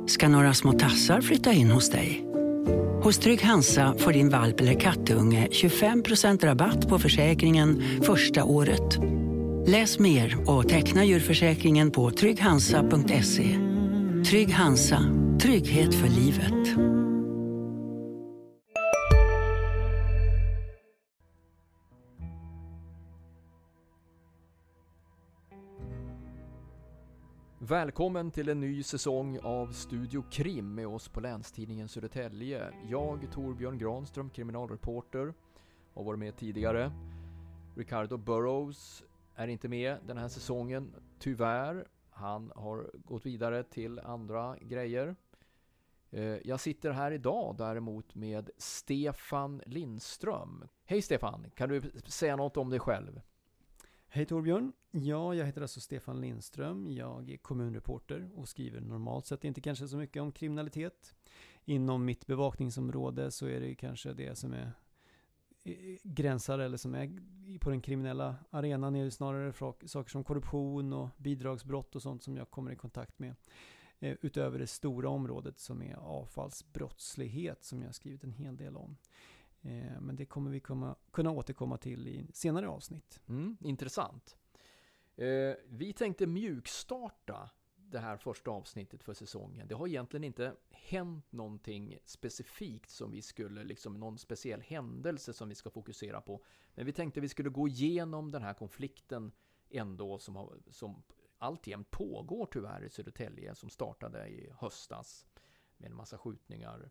Ska några små tassar flytta in hos dig? Hos Trygg Hansa får din valp eller kattunge 25% rabatt på försäkringen första året. Läs mer och teckna djurförsäkringen på trygghansa.se. Trygg Hansa, trygghet för livet. Välkommen till en ny säsong av Studio Krim med oss på Länstidningen Södertälje. Jag, Torbjörn Granström, kriminalreporter, har varit med tidigare. Ricardo Burrows är inte med den här säsongen, tyvärr. Han har gått vidare till andra grejer. Jag sitter här idag däremot med Stefan Lindström. Hej Stefan, kan du säga något om dig själv? Hej Torbjörn, ja, jag heter alltså Stefan Lindström, jag är kommunreporter och skriver normalt sett inte kanske så mycket om kriminalitet. Inom mitt bevakningsområde så är det kanske det som är gränsar eller som är på den kriminella arenan är det snarare saker som korruption och bidragsbrott och sånt som jag kommer i kontakt med. Utöver det stora området som är avfallsbrottslighet som jag har skrivit en hel del om. Men det kommer vi kunna återkomma till i senare avsnitt. Intressant. Vi tänkte mjukstarta det här första avsnittet för säsongen. Det har egentligen inte hänt någonting specifikt som vi skulle, liksom någon speciell händelse som vi ska fokusera på. Men vi tänkte vi skulle gå igenom den här konflikten ändå som alltjämt pågår tyvärr i Södertälje, som startade i höstas med en massa skjutningar.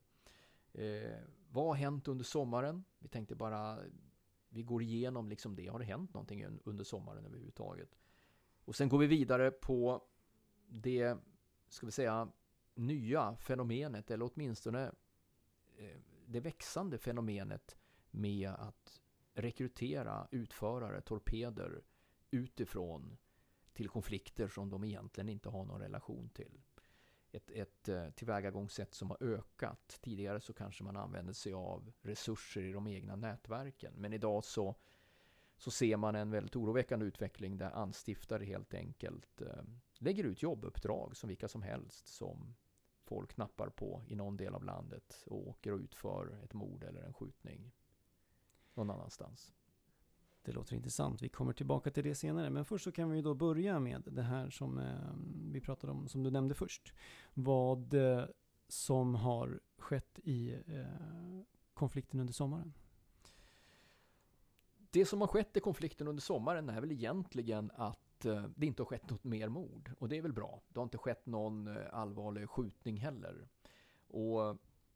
Vad har hänt under sommaren? Vi tänkte bara vi går igenom liksom det. Har det hänt någonting under sommaren överhuvudtaget? Och sen går vi vidare på det, ska vi säga, nya fenomenet, eller åtminstone det växande fenomenet med att rekrytera utförare, torpeder utifrån till konflikter som de egentligen inte har någon relation till. Ett tillvägagångssätt som har ökat. Tidigare så kanske man använde sig av resurser i de egna nätverken. Men idag så ser man en väldigt oroväckande utveckling där anstiftare helt enkelt lägger ut jobbuppdrag som vilka som helst som folk knappar på i någon del av landet och åker och utför ett mord eller en skjutning någon annanstans. Det låter intressant. Vi kommer tillbaka till det senare. Men först så kan vi då börja med det här som vi pratade om, som du nämnde först. Vad som har skett i konflikten under sommaren. Det som har skett i konflikten under sommaren är väl egentligen att det inte har skett något mer mord. Och det är väl bra. Det har inte skett någon allvarlig skjutning heller. Och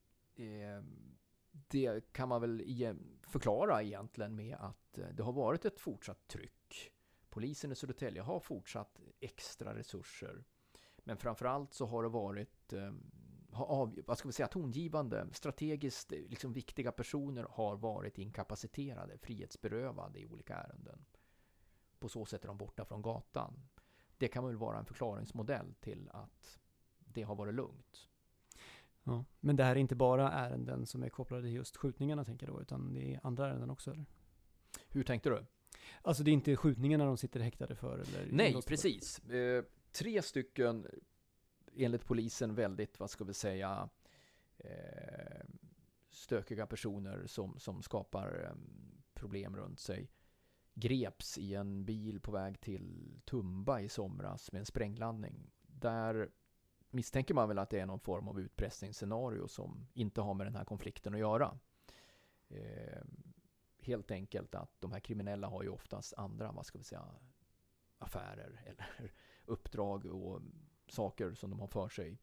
det kan man väl förklara egentligen med att det har varit ett fortsatt tryck. Polisen i Södertälje har fortsatt extra resurser. Men framförallt så har det varit tongivande, strategiskt liksom viktiga personer har varit inkapaciterade, frihetsberövade i olika ärenden. På så sätt är de borta från gatan. Det kan väl vara en förklaringsmodell till att det har varit lugnt. Ja, men det här är inte bara ärenden som är kopplade till just skjutningarna, tänker jag då, utan det är andra ärenden också, eller? Hur tänkte du? Alltså det är inte skjutningarna de sitter häktade för? Eller nej, precis. 3 stycken, enligt polisen, väldigt, stökiga personer som skapar problem runt sig, greps i en bil på väg till Tumba i somras med en sprängladdning. Där misstänker man väl att det är någon form av utpressningsscenario som inte har med den här konflikten att göra. Helt enkelt att de här kriminella har ju oftast andra, affärer eller uppdrag och saker som de har för sig.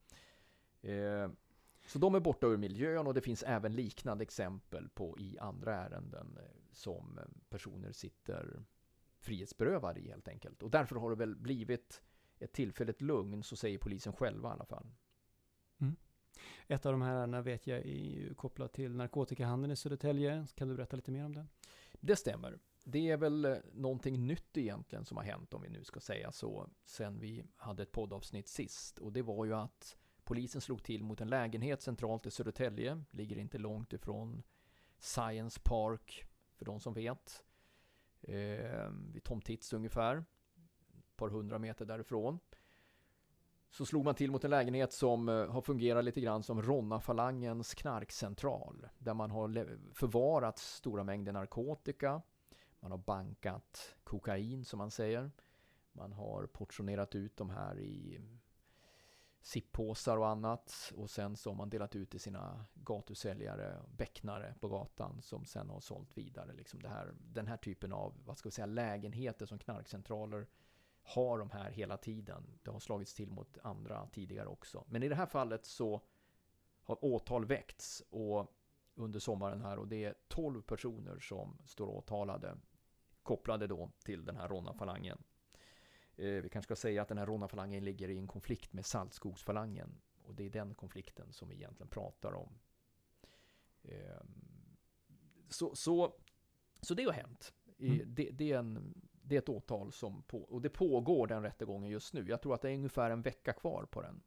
Så de är borta ur miljön, och det finns även liknande exempel på i andra ärenden som personer sitter frihetsberövade i helt enkelt. Och därför har det väl blivit ett tillfälligt lugn, så säger polisen själva i alla fall. Mm. Ett av de här ärendena vet jag är kopplat till narkotikahandeln i Södertälje. Kan du berätta lite mer om den? Det stämmer. Det är väl någonting nytt egentligen som har hänt, om vi nu ska säga så, sen vi hade ett poddavsnitt sist. Och det var ju att polisen slog till mot en lägenhet centralt i Södertälje. Ligger inte långt ifrån Science Park, för de som vet. Vid Tom Tits ungefär. Ett par 100 meter därifrån. så slog man till mot en lägenhet som har fungerat lite grann som Ronna-falangens knarkcentral. Där man har förvarat stora mängder narkotika. Man har bankat kokain som man säger. Man har portionerat ut de här i sippåsar och annat. Och sen så har man delat ut till sina gatusäljare, bäcknare på gatan som sen har sålt vidare. Liksom den här typen av lägenheter som knarkcentraler har de här hela tiden. Det har slagits till mot andra tidigare också. Men i det här fallet så har åtal väckts och under sommaren här, och det är 12 personer som står åtalade kopplade då till den här Ronna-falangen. Vi kanske ska säga att den här Ronna-falangen ligger i en konflikt med Saltskogsfalangen, och det är den konflikten som vi egentligen pratar om. Så det har hänt. Det är ett åtal och det pågår den rättegången just nu. Jag tror att det är ungefär en vecka kvar på den.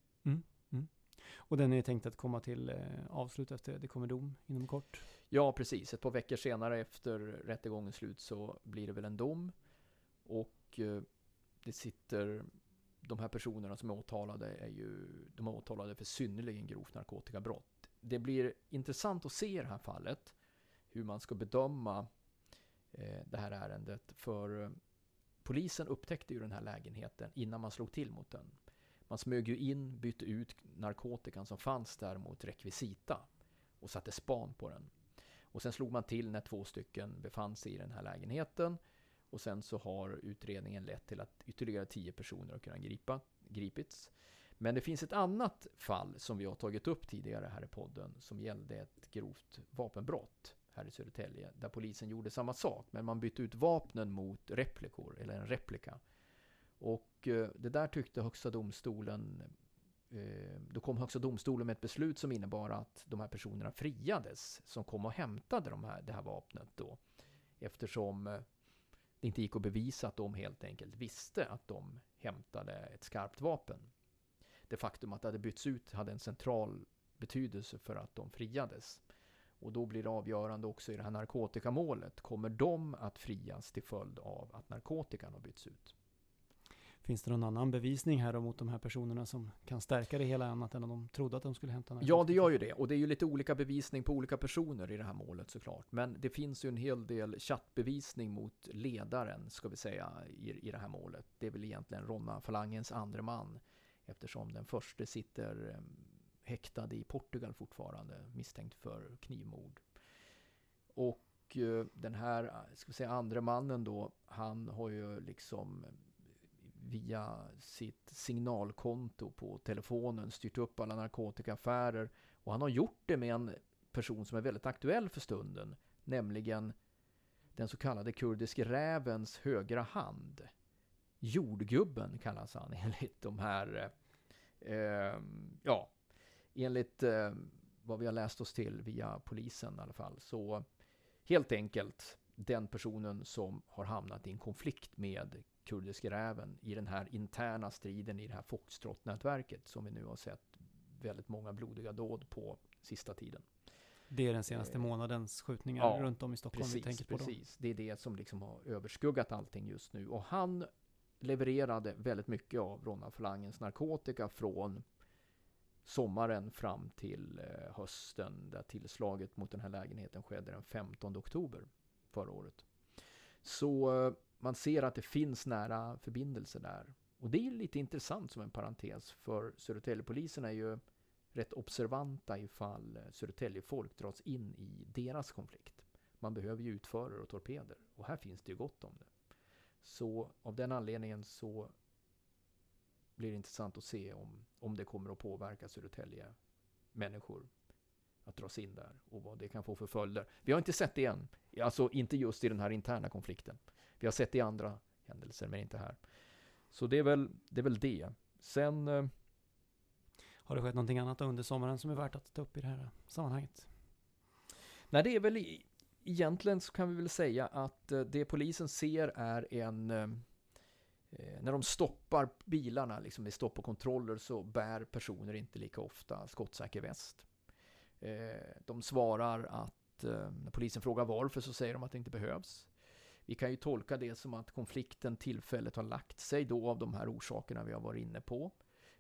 Och den är tänkt att komma till avslut efter det kommer dom inom kort? Ja, precis. Ett par veckor senare efter rättegångens slut så blir det väl en dom. Och det sitter de här personerna som är åtalade de är åtalade för synnerligen grovt narkotikabrott. Det blir intressant att se i det här fallet hur man ska bedöma det här ärendet, för polisen upptäckte ju den här lägenheten innan man slog till mot den. Man smög ju in, bytte ut narkotikan som fanns där mot rekvisita och satte span på den. Och sen slog man till när 2 stycken befann sig i den här lägenheten, och sen så har utredningen lett till att ytterligare 10 personer har kunnat gripits. Men det finns ett annat fall som vi har tagit upp tidigare här i podden som gällde ett grovt vapenbrott här i Södertälje, där polisen gjorde samma sak, men man bytte ut vapnen mot replikor eller en replika. Och det där tyckte Högsta domstolen, då kom Högsta domstolen med ett beslut som innebar att de här personerna friades som kom och hämtade det här vapnet då, eftersom det inte gick att bevisa att de helt enkelt visste att de hämtade ett skarpt vapen. Det faktum att det hade bytts ut hade en central betydelse för att de friades. Och då blir det avgörande också i det här narkotikamålet. Kommer de att frias till följd av att narkotikan har bytts ut? Finns det någon annan bevisning här mot de här personerna som kan stärka det hela annat än om de trodde att de skulle hämta narkotika? Ja, det gör ju det. Och det är ju lite olika bevisning på olika personer i det här målet såklart. Men det finns ju en hel del chattbevisning mot ledaren, ska vi säga, i det här målet. Det är väl egentligen Ronna-falangens andre man, eftersom den första sitter häktad i Portugal fortfarande, misstänkt för knivmord. Och den här, ska vi säga, andre mannen då, han har ju liksom via sitt signalkonto på telefonen styrt upp alla narkotikaaffärer, och han har gjort det med en person som är väldigt aktuell för stunden, nämligen den så kallade kurdiske rävens högra hand. Jordgubben kallas han enligt de här enligt vad vi har läst oss till via polisen i alla fall. Så helt enkelt den personen som har hamnat i en konflikt med kurdiska räven i den här interna striden i det här Foxtrot-nätverket som vi nu har sett väldigt många blodiga dåd på sista tiden. Det är den senaste månadens skjutningar runt om i Stockholm precis, vi tänker på. Precis, det är det som liksom har överskuggat allting just nu. Och han levererade väldigt mycket av Ronna-falangens narkotika från sommaren fram till hösten, där tillslaget mot den här lägenheten skedde den 15 oktober förra året. Så man ser att det finns nära förbindelser där. Och det är lite intressant som en parentes, för Södertäljepolisen är ju rätt observanta ifall Södertäljefolk dras in i deras konflikt. Man behöver ju utförare och torpeder, och här finns det ju gott om det. Så av den anledningen så blir det intressant att se om det kommer att påverka Södertälje människor att dras in där och vad det kan få för följder. Vi har inte sett det än, alltså inte just i den här interna konflikten. Vi har sett det i andra händelser, men inte här. Så det är väl det. Sen har det skett någonting annat under sommaren som är värt att ta upp i det här sammanhanget? Nej, det är väl egentligen så kan vi väl säga att det polisen ser är när de stoppar bilarna, liksom vid stopp och kontroller, så bär personer inte lika ofta skottsäker väst. De svarar att när polisen frågar varför, så säger de att det inte behövs. Vi kan ju tolka det som att konflikten tillfället har lagt sig då av de här orsakerna vi har varit inne på.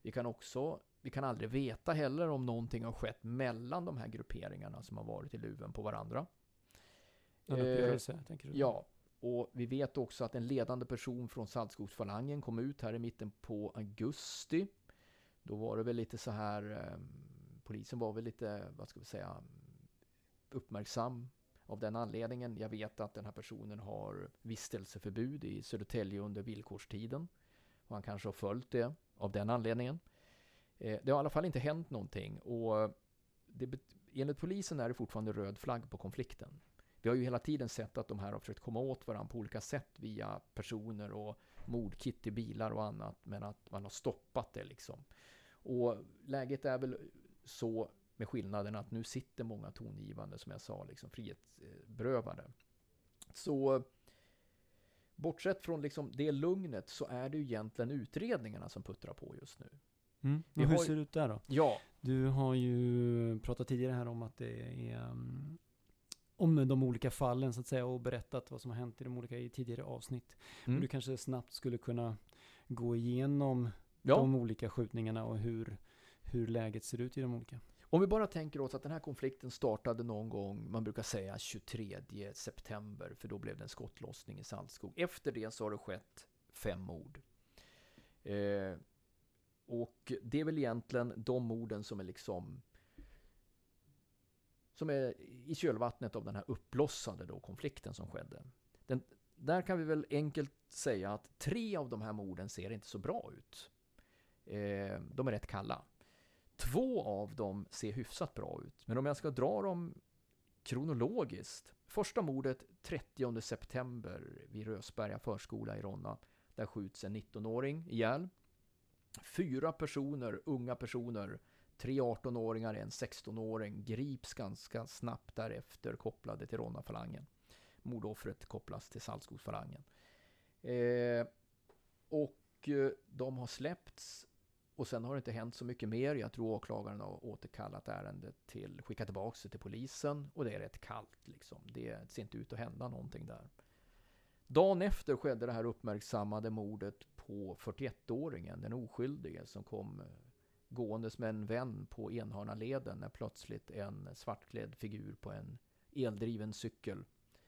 Vi kan aldrig veta heller om någonting har skett mellan de här grupperingarna som har varit i luven på varandra. En uppgörelse, tänker du? Ja, och vi vet också att en ledande person från Saltskogsfalangen kom ut här i mitten på augusti. Då var det väl lite så här, polisen var väl lite, vad ska vi säga, uppmärksam av den anledningen. Jag vet att den här personen har vistelseförbud i Södertälje under villkorstiden. Och han kanske har följt det av den anledningen. Det har i alla fall inte hänt någonting. Och enligt polisen är det fortfarande röd flagg på konflikten. Vi har ju hela tiden sett att de här har försökt komma åt varandra på olika sätt via personer och mordkit i bilar och annat. Men att man har stoppat det liksom. Och läget är väl så med skillnaden att nu sitter många tongivande, som jag sa, liksom frihetsberövade. Så bortsett från liksom det lugnet så är det ju egentligen utredningarna som puttrar på just nu. Och hur ser det ut där då? Ja. Du har ju pratat tidigare här om att det är om de olika fallen så att säga, och berättat vad som har hänt i de olika i tidigare avsnitt. Och du kanske snabbt skulle kunna gå igenom de olika skjutningarna och hur läget ser ut i de olika. Om vi bara tänker oss att den här konflikten startade någon gång, man brukar säga 23 september, för då blev det en skottlossning i Saltskog. Efter det så har det skett 5 mord. Och det är väl egentligen de morden som är liksom som är i kölvattnet av den här uppblossade då konflikten som skedde. Där kan vi väl enkelt säga att 3 av de här morden ser inte så bra ut. De är rätt kalla. 2 av dem ser hyfsat bra ut. Men om jag ska dra dem kronologiskt. Första mordet 30 september vid Rösberga förskola i Ronna. Där skjuts en 19-åring ihjäl. 4 personer, unga personer, 3 18-åringar, en 16-åring grips ganska snabbt därefter kopplade till Ronna-falangen. Mordoffret kopplas till Saltskogsfalangen. Och de har släppts. Och sen har det inte hänt så mycket mer. Jag tror åklagaren har återkallat ärendet skickat tillbaka det till polisen. Och det är rätt kallt liksom. Det ser inte ut att hända någonting där. Dagen efter skedde det här uppmärksammade mordet på 41-åringen, den oskyldige, som kom gåendes med en vän på Enhörnaleden när plötsligt en svartklädd figur på en eldriven cykel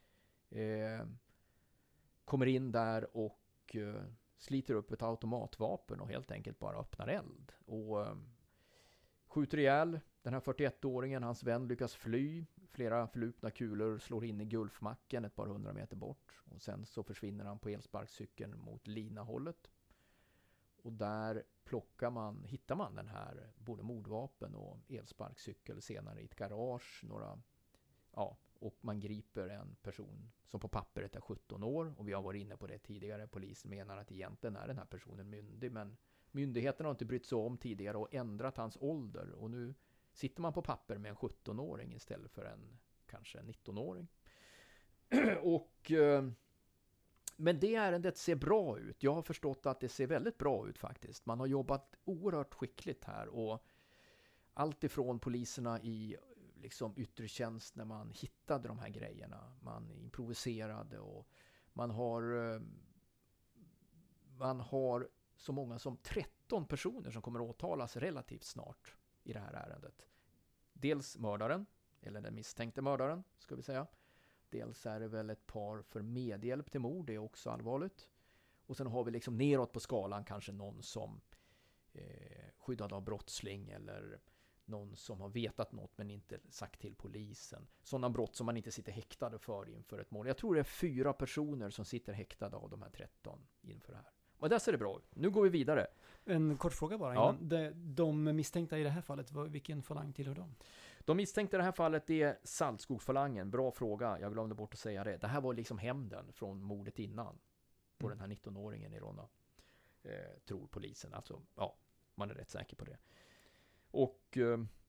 kommer in där och sliter upp ett automatvapen och helt enkelt bara öppnar eld. Och skjuter ihjäl den här 41-åringen. Hans vän lyckas fly. Flera förlupna kulor slår in i Gulfmacken ett par 100 meter bort. Och sen så försvinner han på elsparkcykeln mot Linahållet. Och där hittar man den här både mordvapen och elsparkcykel senare i ett garage. Och man griper en person som på pappret är 17 år. Och vi har varit inne på det tidigare. Polisen menar att egentligen är den här personen myndig. Men myndigheterna har inte brytt sig om tidigare och ändrat hans ålder. Och nu sitter man på papper med en 17-åring istället för en kanske 19-åring. Men det ärendet ser bra ut. Jag har förstått att det ser väldigt bra ut faktiskt. Man har jobbat oerhört skickligt här. Och allt ifrån poliserna i liksom yttre tjänst när man hittade de här grejerna. Man improviserade och man har så många som 13 personer som kommer att åtalas relativt snart i det här ärendet. Dels mördaren, eller den misstänkte mördaren ska vi säga. Dels är det väl ett par för medhjälp till mord, det är också allvarligt. Och sen har vi liksom neråt på skalan kanske någon som skyddad av brottsling eller någon som har vetat något men inte sagt till polisen. Sådana brott som man inte sitter häktade för inför ett mål. Jag tror det är 4 personer som sitter häktade av de här 13 inför det här. Och där ser det bra ut. Nu går vi vidare. En kort fråga bara. Ja. De misstänkta i det här fallet, vilken falang tillhör de? De misstänkta i det här fallet är Saltskogsfalangen. Bra fråga, jag glömde bort att säga det. Det här var liksom hämnden från mordet innan. På den här 19-åringen i Ronna. Tror polisen. Alltså, ja, man är rätt säker på det. Och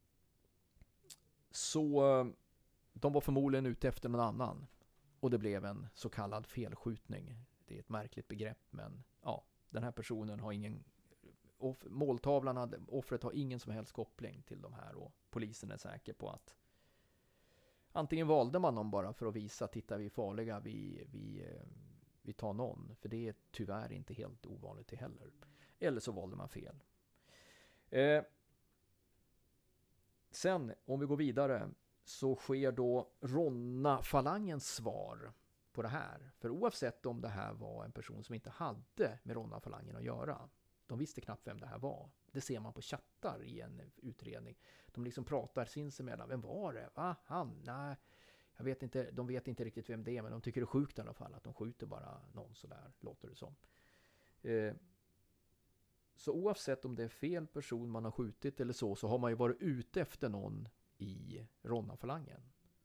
så de var förmodligen ute efter någon annan. Och det blev en så kallad felskjutning. Det är ett märkligt begrepp, men ja, den här personen har ingen måltavlan, offret har ingen som helst koppling till de här och polisen är säker på att antingen valde man dem bara för att visa, titta vi är farliga, vi tar någon, för det är tyvärr inte helt ovanligt det heller. Eller så valde man fel. Sen, om vi går vidare, så sker då Ronna-falangens svar på det här. För oavsett om det här var en person som inte hade med Ronna-falangen att göra, de visste knappt vem det här var. Det ser man på chattar i en utredning. De liksom pratar sinsemellan. Vem var det? Va? Han? Nej, jag vet inte. De vet inte riktigt vem det är, men de tycker det är sjukt i alla fall att de skjuter bara någon sådär, låter det som. Så oavsett om det är fel person man har skjutit eller så har man ju varit ute efter någon i Ronna-falangen.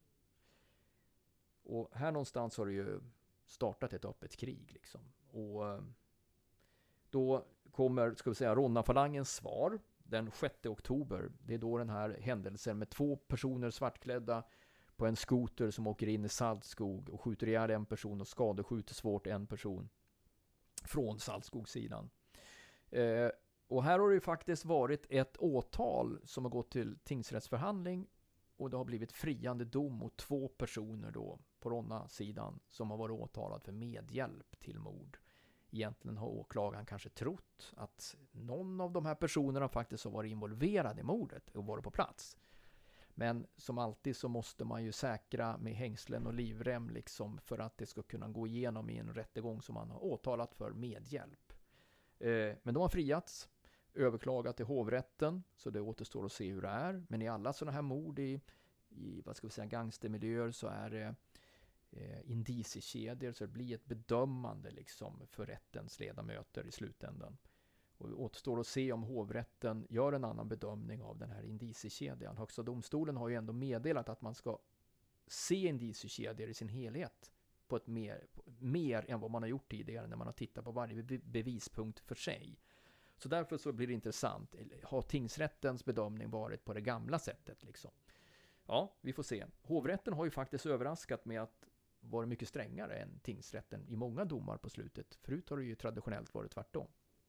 Och här någonstans har det ju startat ett öppet krig liksom. Och då kommer, ska vi säga, Ronna-falangens svar den 6 oktober. Det är då den här händelsen med 2 personer svartklädda på en skoter som åker in i Saltskog och skjuter ihjäl en person och skadeskjuter svårt en person från Saltskogssidan. Och här har det ju faktiskt varit ett åtal som har gått till tingsrättsförhandling och det har blivit friande dom mot 2 personer då på Ronna-sidan som har varit åtalad för medhjälp till mord. Egentligen har åklagaren kanske trott att någon av de här personerna faktiskt har varit involverad i mordet och varit på plats. Men som alltid så måste man ju säkra med hängslen och livrem liksom för att det ska kunna gå igenom i en rättegång som man har åtalat för medhjälp. Men de har friats, överklagat till hovrätten, så det återstår att se hur det är. Men i alla sådana här mord i vad ska vi säga, gangstermiljöer så är det indiciekedjor, så det blir ett bedömande liksom för rättens ledamöter i slutändan. Och det återstår att se om hovrätten gör en annan bedömning av den här indiciekedjan. Högsta domstolen har ju ändå meddelat att man ska se indiciekedjor i sin helhet på ett mer än vad man har gjort tidigare när man har tittat på varje bevispunkt för sig. Så därför så blir det intressant. Har tingsrättens bedömning varit på det gamla sättet liksom? Ja, vi får se. Hovrätten har ju faktiskt överraskat med att vara mycket strängare än tingsrätten i många domar på slutet. Förut har det ju traditionellt varit tvärtom.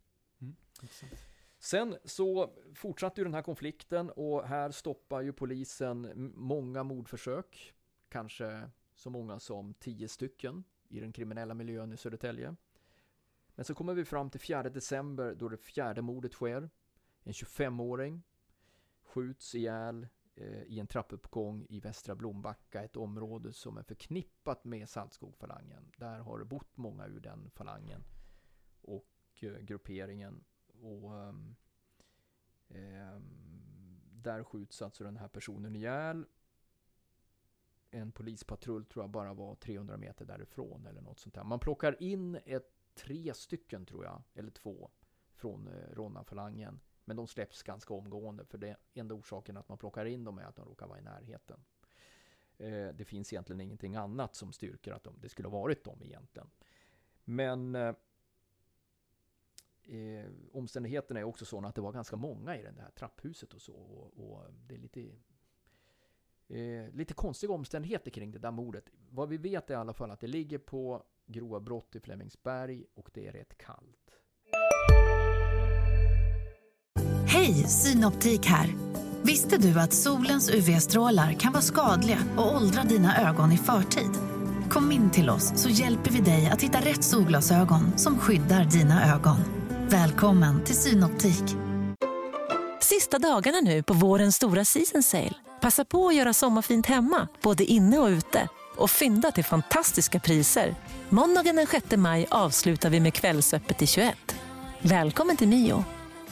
Sen så fortsatte ju den här konflikten och här stoppar ju polisen många mordförsök. Kanske så många som 10 stycken i den kriminella miljön i Södertälje. Men så kommer vi fram till 4 december då det 4:e mordet sker. En 25-åring skjuts ihjäl i en trappuppgång i Västra Blombacka, ett område som är förknippat med Saltskog-falangen. Där har det bott många ur den falangen och grupperingen. Och där skjuts alltså den här personen ihjäl. En polispatrull tror jag bara var 300 meter därifrån eller något sånt där. Man plockar in 3 stycken tror jag, eller 2 från Ronna-falangen. Men de släpps ganska omgående för det enda orsaken att man plockar in dem är att de råkar vara i närheten. Det finns egentligen ingenting annat som styrker att det skulle ha varit dem egentligen. Men omständigheterna är också sådana att det var ganska många i det här trapphuset och så. Och det är lite konstiga omständigheter kring det där mordet. Vad vi vet är i alla fall att det ligger på grova brott i Flemingsberg och det är rätt kallt. Hej, Synoptik här. Visste du att solens UV-strålar kan vara skadliga och åldra dina ögon i förtid? Kom in till oss så hjälper vi dig att hitta rätt solglasögon som skyddar dina ögon. Välkommen till Synoptik. Sista dagarna nu på vårens stora season sale. Passa på att göra sommarfint hemma, både inne och ute. Och fynda till fantastiska priser. Måndagen den 6 maj avslutar vi med Kvällsöppet i 21. Välkommen till Mio.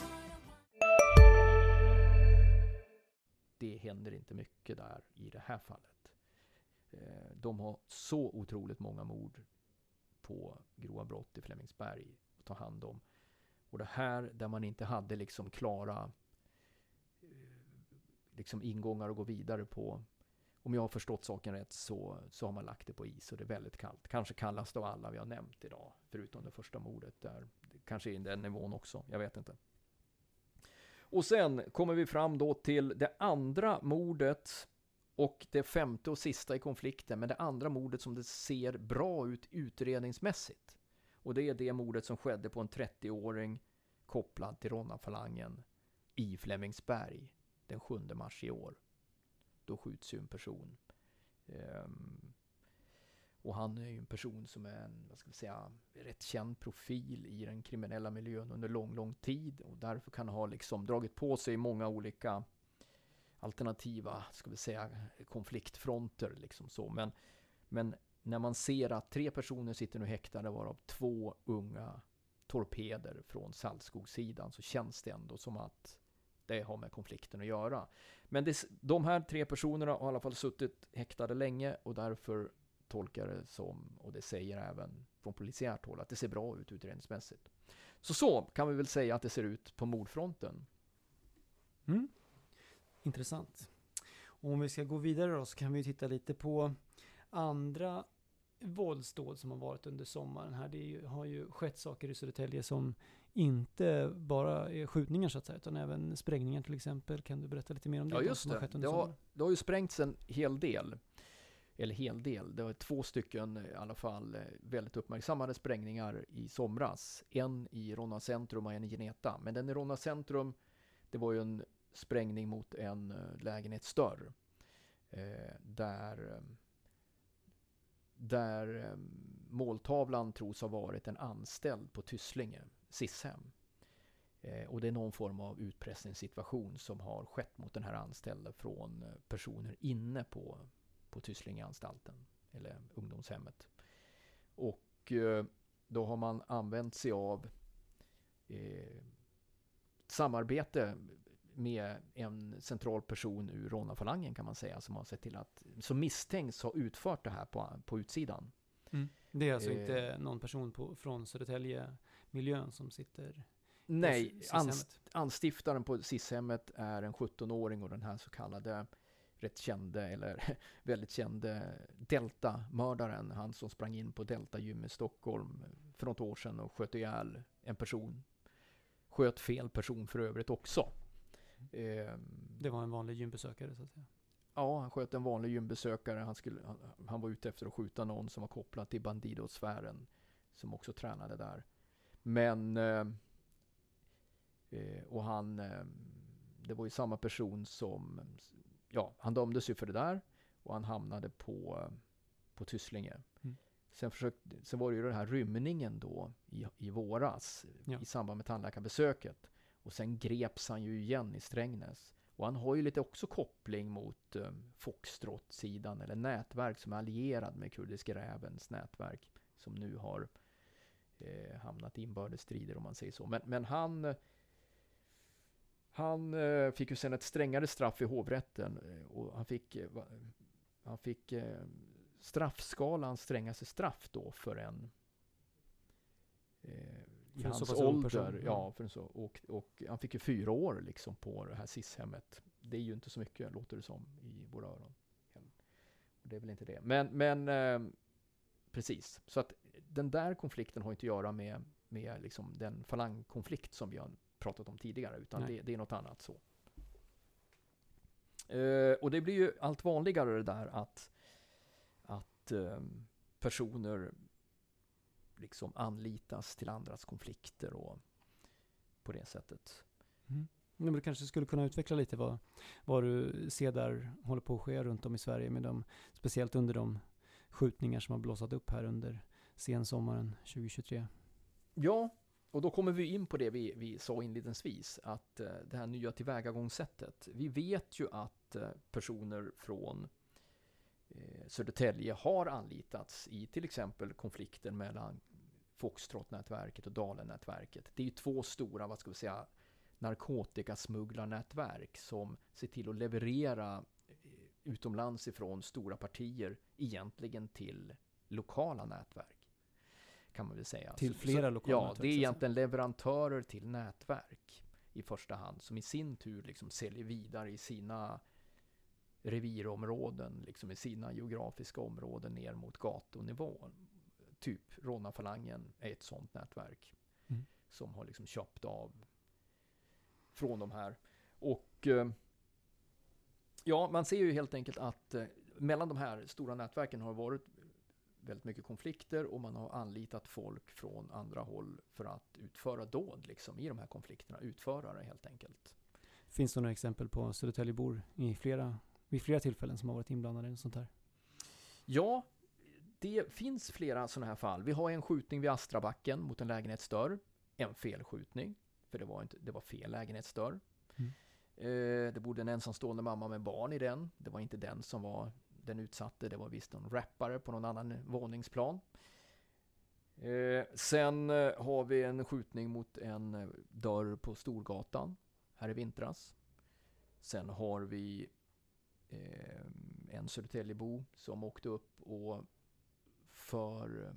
Det händer inte mycket där i det här fallet. De har så otroligt många mord på grova brott i Flemingsberg att ta hand om. Och det här där man inte hade liksom klara liksom ingångar att gå vidare på. Om jag har förstått saken rätt så har man lagt det på is och det är väldigt kallt. Kanske kallast av alla vi har nämnt idag. Förutom det första mordet där. Kanske i den nivån också. Jag vet inte. Och sen kommer vi fram då till det andra mordet och det 5:e och sista i konflikten. Men det andra mordet som det ser bra ut utredningsmässigt. Och det är det mordet som skedde på en 30-åring kopplad till Ronna-falangen i Flemingsberg den 7 mars i år. Då skjuts ju en person. Och han är ju en person som är en, vad ska vi säga, rätt känd profil i den kriminella miljön under lång tid. Och därför kan han ha liksom dragit på sig många olika alternativa, ska vi säga, konfliktfronter. Liksom så. Men när man ser att 3 personer sitter nu häktade, varav 2 unga torpeder från Saltskogssidan, så känns det ändå som att det har med konflikten att göra. Men de här 3 personerna har i alla fall suttit häktade länge, och därför tolkar det som, och det säger även från polisiärt håll, att det ser bra ut utredningsmässigt. Så kan vi väl säga att det ser ut på mordfronten. Intressant. Och om vi ska gå vidare då, så kan vi titta lite på andra våldsdåd som har varit under sommaren här. Har ju skett saker i Södertälje som inte bara är skjutningar så att säga, utan även sprängningar till exempel. Kan du berätta lite mer om det? Ja, just det. Det har ju sprängts en hel del. Eller hel del. Det var 2 stycken i alla fall väldigt uppmärksammade sprängningar i somras. En i Ronna centrum och en i Geneta. Men den i Ronna centrum, det var ju en sprängning mot en lägenhetsdörr. Där måltavlan tros ha varit en anställd på Tysslinge, Sishem. Och det är någon form av utpressningssituation som har skett mot den här anställda från personer inne på Tysslingeanstalten eller ungdomshemmet. Och då har man använt sig av samarbete med en central person ur Ronna-falangen, kan man säga, som har sett till att, som misstänks ha utfört det här på utsidan. Det är alltså inte någon person från Södertälje-miljön som sitter... Nej, anstiftaren på SIS-hemmet är en 17-åring, och den här så kallade rätt kände, eller väldigt kände Delta-mördaren, han som sprang in på Delta gym i Stockholm för något år sedan och sköt ihjäl en person. Sköt fel person för övrigt också. Det var en vanlig gymbesökare så att säga. Ja, han sköt en vanlig gymbesökare. Han var ute efter att skjuta någon som var kopplad till Bandido-sfären, som också tränade där. Men och det var ju samma person som, ja, han dömdes ju för det där, och han hamnade på Tysslinge. Sen var det ju den här rymningen då i våras, i samband med tandläkarbesöket. Och sen greps han ju igen i Strängnäs. Och han har ju lite också koppling mot Foxtrot-sidan, eller nätverk som är allierad med Kurdiska rävens nätverk, som nu har hamnat i inbördesstrider, om man säger så. Men han fick ju sen ett strängare straff i hovrätten, och han fick straffskalans strängaste straff då för en i hans ålder. Ja, och han fick ju 4 år liksom på det här SIS-hemmet. Det är ju inte så mycket, låter det som, i våra öron. Det är väl inte det. Men precis. Så att den där konflikten har inte att göra med liksom den falangkonflikt som vi har pratat om tidigare, utan det är något annat så. Och det blir ju allt vanligare det där att personer liksom anlitas till andras konflikter och på det sättet. Men du kanske skulle kunna utveckla lite vad du ser där håller på att ske runt om i Sverige, speciellt under de skjutningar som har blossat upp här under sensommaren 2023. Ja, och då kommer vi in på det vi sa inledningsvis, att det här nya tillvägagångssättet. Vi vet ju att personer från Södertälje har anlitats i till exempel konflikten mellan Foxtrot-nätverket och Dalen-nätverket. Det är ju 2 stora, vad ska vi säga, narkotikasmugglarnätverk som ser till att leverera utomlands ifrån stora partier egentligen till lokala nätverk, kan man väl säga. Till flera lokala nätverk? Ja, det är egentligen leverantörer till nätverk i första hand, som i sin tur liksom säljer vidare i sina revirområden, liksom i sina geografiska områden ner mot gatunivå. Typ Ronna-falangen är ett sånt nätverk som har liksom köpt av från de här. Och ja, man ser ju helt enkelt att mellan de här stora nätverken har varit väldigt mycket konflikter, och man har anlitat folk från andra håll för att utföra dåd liksom i de här konflikterna, utförare helt enkelt. Finns det några exempel på Södertäljebor vid flera tillfällen som har varit inblandade i sånt här? Ja, det finns flera sådana här fall. Vi har en skjutning vid Astrabacken mot en lägenhetsdörr. En felskjutning, för det var fel lägenhetsdörr. Det bodde en ensamstående mamma med barn i den. Det var inte den som var den utsatte. Det var visst någon rappare på någon annan våningsplan. Sen har vi en skjutning mot en dörr på Storgatan här i vintras. Sen har vi en Södertäljebo som åkte upp och för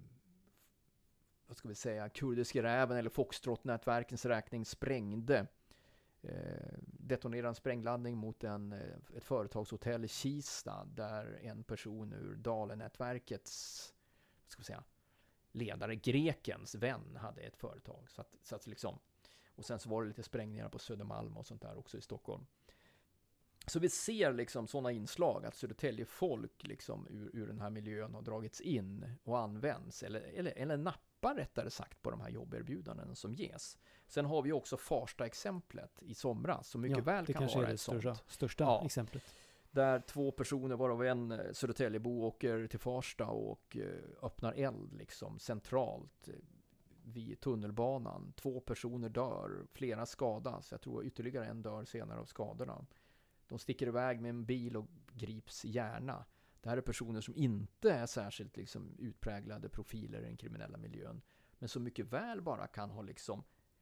vad ska vi säga, kurdiska räven eller Foxtrot-nätverkens räkning sprängde, detonerade en sprängladdning mot ett företagshotell i Kista där en person ur Dalen-nätverkets, vad ska vi säga, ledare, Grekens vän, hade ett företag. Så att liksom, och sen så var det lite sprängningar på Södermalm och sånt där också i Stockholm. Så vi ser liksom sådana inslag att Södertälje folk liksom ur den här miljön har dragits in och används eller nappar rättare sagt på de här jobberbjudanden som ges. Sen har vi också Farsta-exemplet i somras som mycket väl kan vara ett sånt. Det största exemplet. Där 2 personer, varav en Södertäljebo, åker till Farsta och öppnar eld liksom centralt vid tunnelbanan. 2 personer dör, flera skadas. Jag tror ytterligare en dör senare av skadorna. De sticker iväg med en bil och grips gärna. Det här är personer som inte är särskilt liksom utpräglade profiler i den kriminella miljön. Men som mycket väl bara kan ha liksom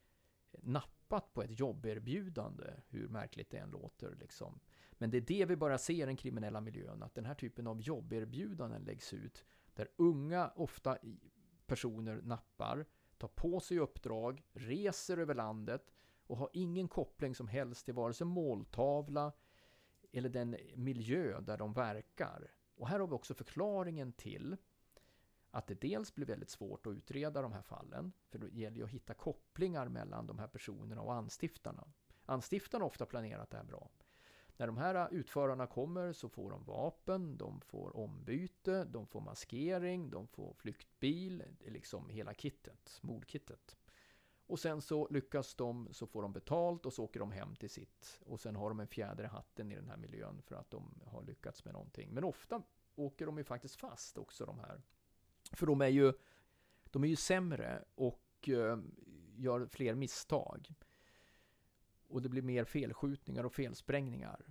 nappat på ett jobberbjudande, hur märkligt det än låter liksom. Men det är det vi bara ser i den kriminella miljön, att den här typen av jobberbjudanden läggs ut där unga, ofta personer nappar, tar på sig uppdrag, reser över landet och har ingen koppling som helst till vare sig måltavla eller den miljö där de verkar. Och här har vi också förklaringen till att det dels blir väldigt svårt att utreda de här fallen, för då gäller det att hitta kopplingar mellan de här personerna och anstiftarna. Anstiftarna har ofta planerat det här bra. När de här utförarna kommer så får de vapen, de får ombyte, de får maskering, de får flyktbil, liksom hela kittet, mordkittet. Och sen så lyckas de, så får de betalt och så åker de hem till sitt. Och sen har de en fjäder i hatten i den här miljön för att de har lyckats med någonting. Men ofta åker de ju faktiskt fast också, de här. För de är ju sämre och gör fler misstag. Och det blir mer felskjutningar och felsprängningar.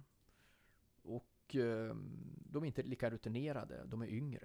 Och de är inte lika rutinerade, de är yngre.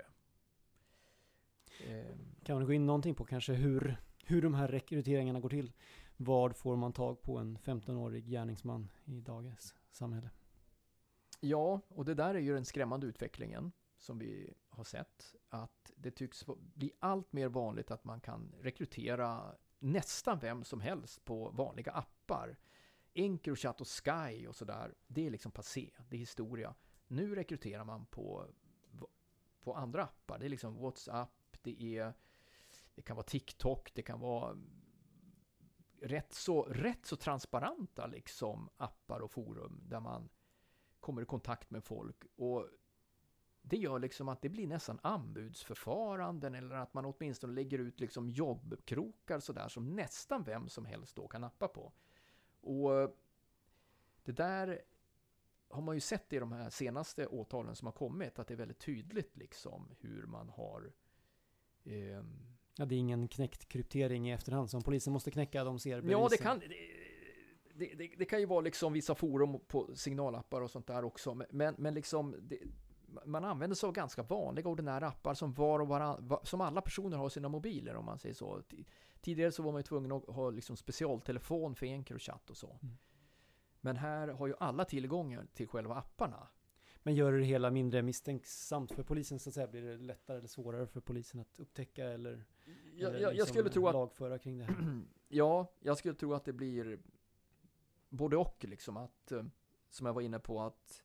Kan man gå in någonting på kanske hur de här rekryteringarna går till? Vad får man tag på en 15-årig gärningsman i dagens samhälle? Ja, och det där är ju den skrämmande utvecklingen som vi har sett. Att det tycks bli allt mer vanligt att man kan rekrytera nästan vem som helst på vanliga appar. Encrochat och Sky och sådär, det är liksom passé, det är historia. Nu rekryterar man på andra appar. Det är liksom WhatsApp, det kan vara TikTok, det kan vara rätt så transparenta liksom appar och forum där man kommer i kontakt med folk, och det gör liksom att det blir nästan anbudsförfaranden, eller att man åtminstone lägger ut liksom jobbkrokar sådär som nästan vem som helst då kan nappa på. Och det där har man ju sett i de här senaste åtalen som har kommit, att det är väldigt tydligt liksom hur man har Ja, det är ingen knäckt kryptering i efterhand som polisen måste knäcka, de ser bevisen. Ja, det kan ju vara liksom vissa forum på signalappar och sånt där också, men liksom man använder sig av ganska vanliga ordinära appar som alla personer har sina mobiler, om man säger så. Tidigare så var man ju tvungen att ha liksom specialtelefon för Encrochat och så. Men här har ju alla tillgångar till själva apparna. Men gör det hela mindre misstänksamt för polisen, så att säga? Blir det lättare eller svårare för polisen att upptäcka eller jag skulle tro att lagföra kring det här? Ja, jag skulle tro att det blir både och liksom, att som jag var inne på, att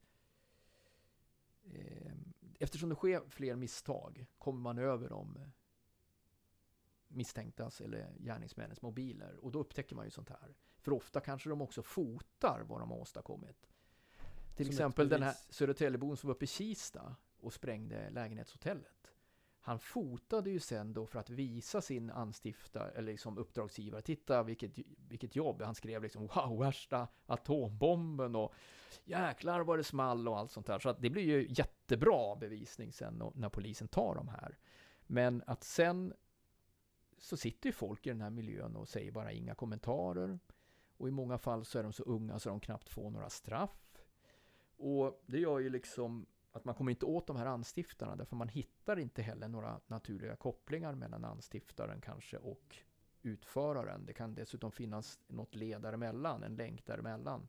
eftersom det sker fler misstag kommer man över de misstänktas eller gärningsmännens mobiler, och då upptäcker man ju sånt här. För ofta kanske de också fotar vad de har åstadkommit. Till exempel den här Södertäljebon som var uppe i Kista och sprängde lägenhetshotellet. Han fotade ju sen då för att visa sin anstiftare eller liksom uppdragsgivare. Titta vilket jobb. Han skrev liksom wow, värsta atombomben och jäklar vad det small och allt sånt där. Så att det blir ju jättebra bevisning sen när polisen tar de här. Men att sen så sitter ju folk i den här miljön och säger bara inga kommentarer. Och i många fall så är de så unga så de knappt får några straff. Och det gör ju liksom att man kommer inte åt de här anstiftarna, därför man hittar inte heller några naturliga kopplingar mellan anstiftaren kanske och utföraren. Det kan dessutom finnas något led däremellan, en länk däremellan.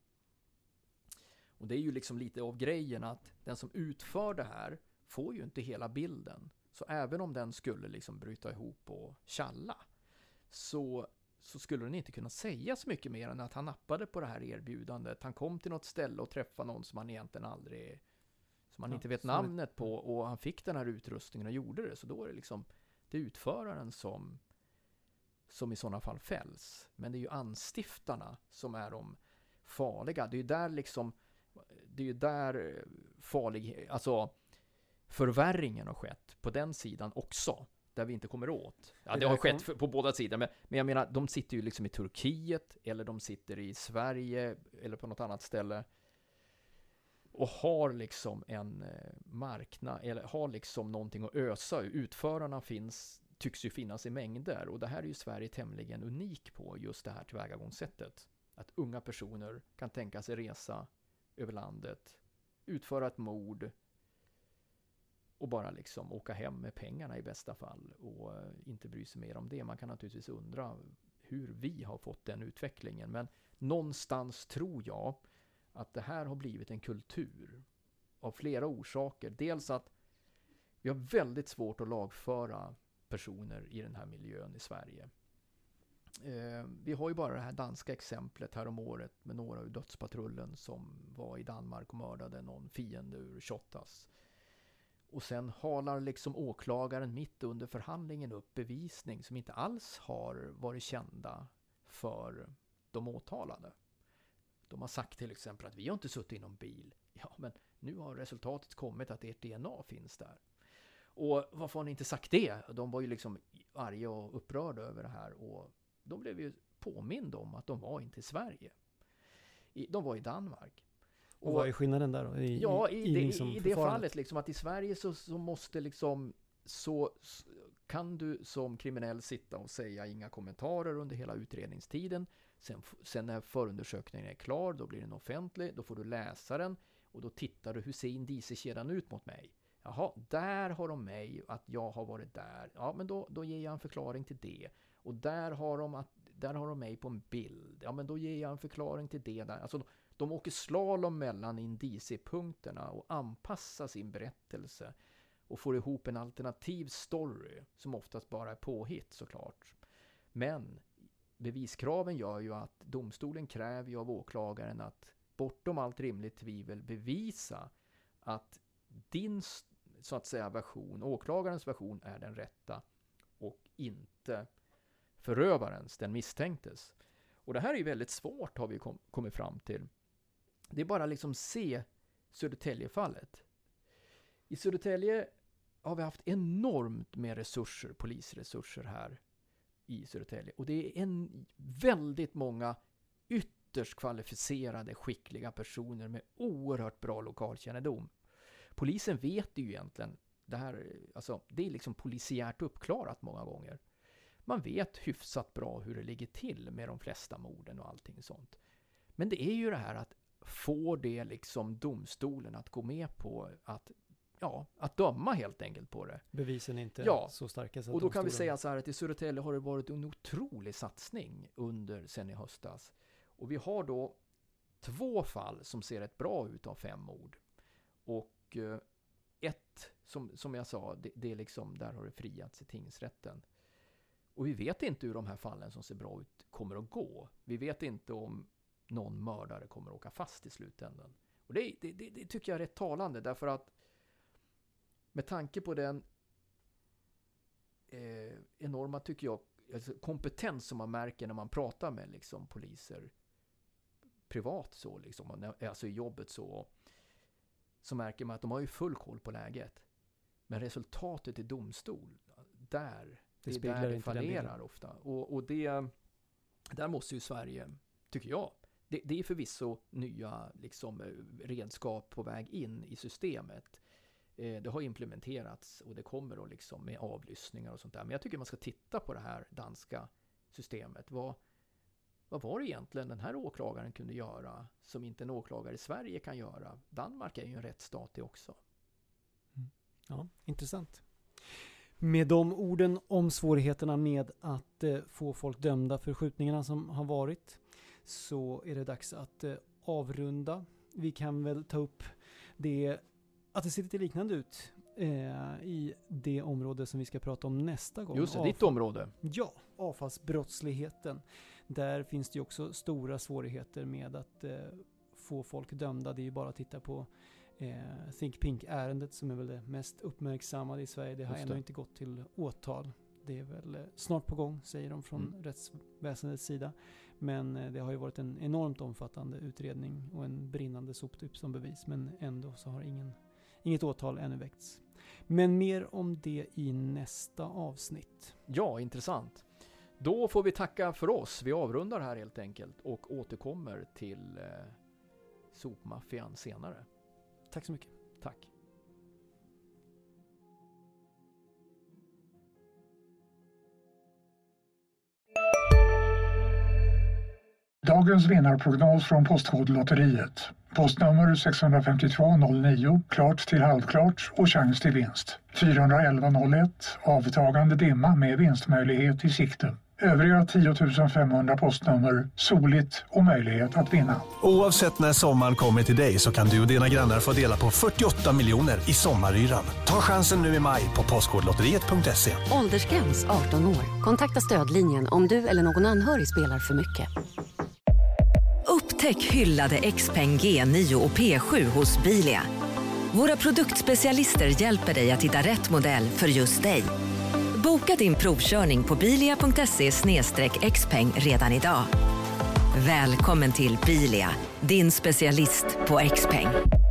Och det är ju liksom lite av grejen att den som utför det här får ju inte hela bilden. Så även om den skulle liksom bryta ihop och tjalla så skulle den inte kunna säga så mycket mer än att han nappade på det här erbjudandet. Han kom till något ställe och träffade någon som han egentligen aldrig, som han inte vet namnet på, och han fick den här utrustningen och gjorde det. Så då är det liksom det utföraren som i sådana fall fälls. Men det är ju anstiftarna som är de farliga. Det är ju där liksom, det är ju där alltså förvärringen har skett på den sidan också, där vi inte kommer åt. Ja, det har skett på båda sidor, men jag menar, de sitter ju liksom i Turkiet, eller de sitter i Sverige eller på något annat ställe och har liksom en marknad, eller har liksom någonting att ösa. Utförarna tycks ju finnas i mängder, och det här är ju Sverige tämligen unik på, just det här tillvägagångssättet. Att unga personer kan tänka sig resa över landet, utföra ett mord och bara liksom åka hem med pengarna i bästa fall och inte bry sig mer om det. Man kan naturligtvis undra hur vi har fått den utvecklingen, men någonstans tror jag att det här har blivit en kultur av flera orsaker. Dels att vi har väldigt svårt att lagföra personer i den här miljön i Sverige. Vi har ju bara det här danska exemplet här om året med några ur dödspatrullen som var i Danmark och mördade någon fiende ur Shottaz. Och sen halar liksom åklagaren mitt under förhandlingen upp bevisning som inte alls har varit kända för de åtalade. De har sagt till exempel att vi har inte suttit i någon bil. Ja, men nu har resultatet kommit att ert DNA finns där. Och varför har ni inte sagt det? De var ju liksom arga och upprörda över det här, och de blev ju påminda om att de var inte i Sverige. De var i Danmark. Och vad är skillnaden där då? I det fallet liksom, att i Sverige så måste liksom, så kan du som kriminell sitta och säga inga kommentarer under hela utredningstiden. Sen när förundersökningen är klar, då blir den offentlig, då får du läsa den och då tittar du, hur ser indiciekedjan ut mot mig? Jaha, där har de mig att jag har varit där. Ja, men då ger jag en förklaring till det. Och där har de mig på en bild. Ja, men då ger jag en förklaring till det där. Alltså de åker slalom mellan indiciepunkterna och anpassar sin berättelse och får ihop en alternativ story som oftast bara är påhitt, såklart. Men beviskraven gör ju att domstolen kräver ju av åklagaren att bortom allt rimligt tvivel bevisa att din, så att säga, version, åklagarens version, är den rätta och inte förövarens, den misstänktes. Och det här är ju väldigt svårt, har vi kommit fram till. Det är bara liksom se Södertälje-fallet. I Södertälje har vi haft enormt med resurser, polisresurser här i Södertälje. Och det är väldigt många ytterst kvalificerade, skickliga personer med oerhört bra lokalkännedom. Polisen vet ju egentligen, det är liksom polisiärt uppklarat många gånger. Man vet hyfsat bra hur det ligger till med de flesta morden och allting sånt. Men det är ju det här att få det liksom domstolen att gå med på att döma helt enkelt på det. Bevisen är inte så starka. Så och då kan vi säga så här att i Södertälje har det varit en otrolig satsning sen i höstas. Och vi har då 2 fall som ser rätt bra ut av 5 mord. Och ett, som jag sa, det är liksom, där har det friats i tingsrätten. Och vi vet inte hur de här fallen som ser bra ut kommer att gå. Vi vet inte om någon mördare kommer att åka fast i slutändan. Och det tycker jag är rätt talande, därför att med tanke på den enorma, tycker jag, alltså kompetens som man märker när man pratar med liksom poliser privat så liksom, alltså i jobbet så märker man att de har ju full koll på läget. Men resultatet i domstol, det är där det fallerar ofta. Och där måste ju Sverige, tycker jag, det är förvisso nya liksom redskap på väg in i systemet. Det har implementerats och det kommer då liksom med avlyssningar och sånt där. Men jag tycker man ska titta på det här danska systemet. Vad var det egentligen den här åklagaren kunde göra som inte en åklagare i Sverige kan göra? Danmark är ju en rättsstat det också. Ja, intressant. Med de orden om svårigheterna med att få folk dömda för skjutningarna som har varit, så är det dags att avrunda. Vi kan väl ta upp det, att det ser lite liknande ut i det område som vi ska prata om nästa gång. Just det, ditt område. Ja, avfallsbrottsligheten. Där finns det ju också stora svårigheter med att få folk dömda. Det är ju bara att titta på Think Pink-ärendet som är väl det mest uppmärksammade i Sverige. Det har ännu inte gått till åtal. Det är väl snart på gång, säger de från rättsväsendets sida. Men det har ju varit en enormt omfattande utredning och en brinnande soptupp som bevis. Men ändå så har inget åtal ännu väckts. Men mer om det i nästa avsnitt. Ja, intressant. Då får vi tacka för oss. Vi avrundar här helt enkelt och återkommer till sopmaffian senare. Tack så mycket. Tack. Dagens vinnarprognos från Postkodlotteriet. Postnummer 65209, klart till halvklart och chans till vinst. 41101, avtagande dimma med vinstmöjlighet i sikte. Övriga 10 500 postnummer, soligt och möjlighet att vinna. Oavsett när sommaren kommer till dig så kan du och dina grannar få dela på 48 miljoner i sommaryran. Ta chansen nu i maj på postkodlotteriet.se. Åldersgräns 18 år. Kontakta stödlinjen om du eller någon anhörig spelar för mycket. Upptäck hyllade XPeng G9 och P7 hos Bilia. Våra produktspecialister hjälper dig att hitta rätt modell för just dig. Boka din provkörning på bilia.se/xpeng redan idag. Välkommen till Bilia, din specialist på XPeng.